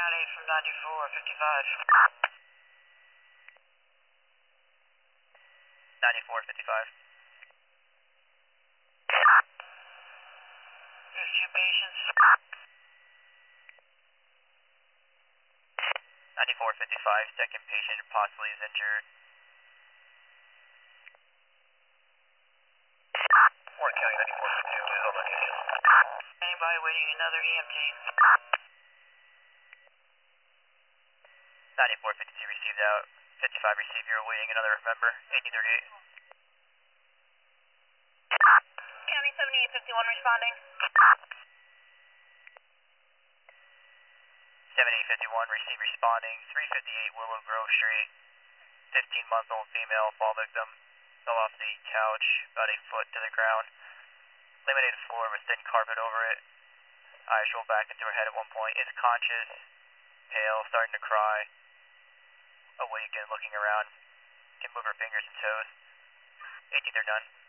98 from 9455. 9455. There's two patients. 9455, second patient possibly is injured. Warren County 9452 is on location. Anybody waiting another EMT? 9452 received out. 55 received, you're awaiting another member. 1838. County 7851 responding. 7851 received responding. 358 Willow Grove Street. 15-month-old female fall victim. Fell off the couch about 8 foot to the ground. Laminated floor with thin carpet over it. Eyes rolled back into her head at one point. Is conscious, pale, starting to cry. Awake and looking around. Can move her fingers and toes. 1839.